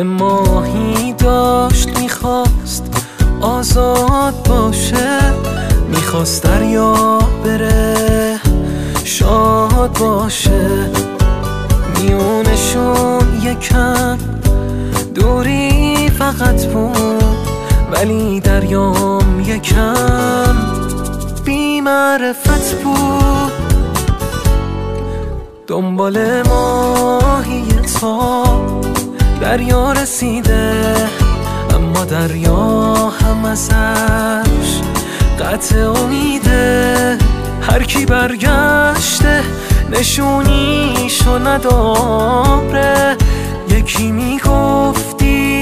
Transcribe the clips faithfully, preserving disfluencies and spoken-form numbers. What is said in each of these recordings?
یه ماهی داشت میخواست آزاد باشه، میخواست دریا بره شاد باشه. میونشون یکم دوری فقط بود، ولی دریام یکم بی معرفت بود. دنبال ماهی تا دریا رسیده، اما دریا هم ازش قطع امیده. هر کی برگشته نشونیشو نداره، یکی میگفت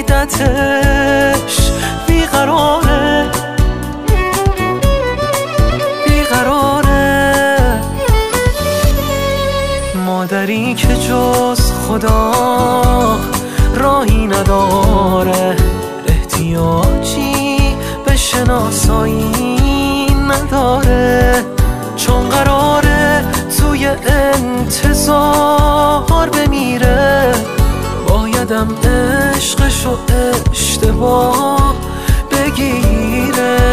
دیدتش بیقراره بیقراره. مادری که جز خدا راهی نداره، احتیاجی به شناسایی نداره. چون قراره توی انتظار بمیره، بایدم عشقشو اشتباه بگیره.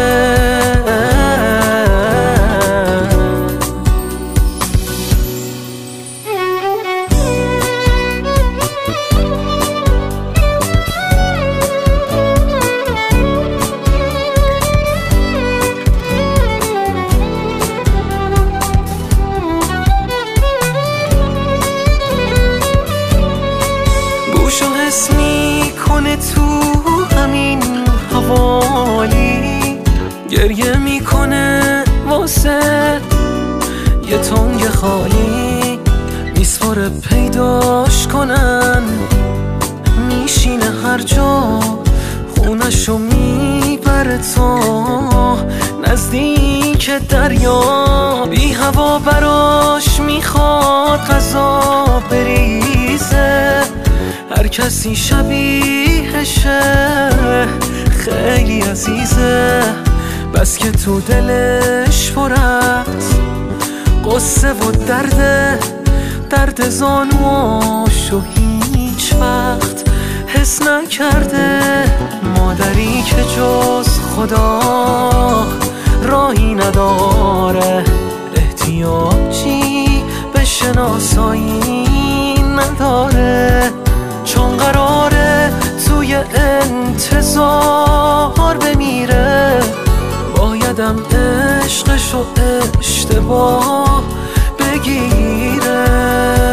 بوشو حس میکنه تو همین حوالی، گریه میکنه واسه یه تنگ خالی. میسپره پیداش کنن، میشینه هر جا، خونشو میبره تا نزدیک دریا. بی هوا براش میخواد غذا بریزه، هر کسی شبیهشه خیلی عزیزه. بس که تو دلش پر از قصه و درده، درد زانواشو هیچ وقت حس نکرده. مادری که جز خدا راهی نداره، احتیاجی به شناسایی نداره. چون قراره توی انتظار بمیره، بایدم عشقشو اشتباه بگیره.